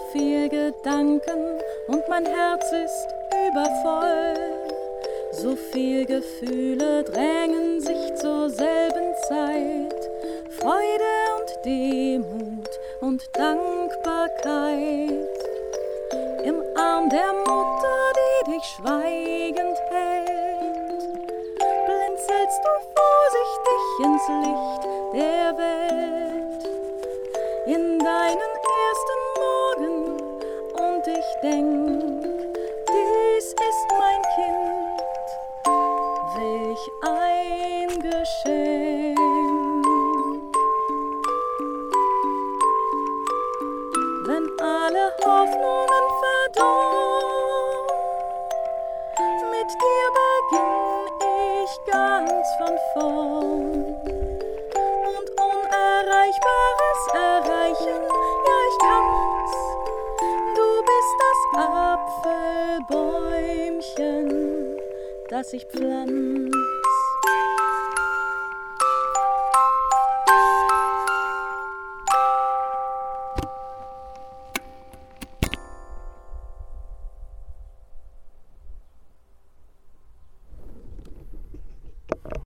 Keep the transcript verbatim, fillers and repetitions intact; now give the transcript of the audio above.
viel Gedanken und mein Herz ist übervoll. So viel Gefühle drängen sich zur selben Zeit. Freude und Demut und Dankbarkeit. Im Arm der Mutter, die dich schweigend hält, blinzelst du vorsichtig ins Licht der Welt. In deinen ersten Morgen und ich denk, dies ist mein Kind, welch ein Geschenk. Wenn alle Hoffnungen verdorren, mit dir beginn ich ganz von vorn und Unerreichbares erreichen, ja ich kann's, du bist das Apfelbäumchen, das ich pflanz.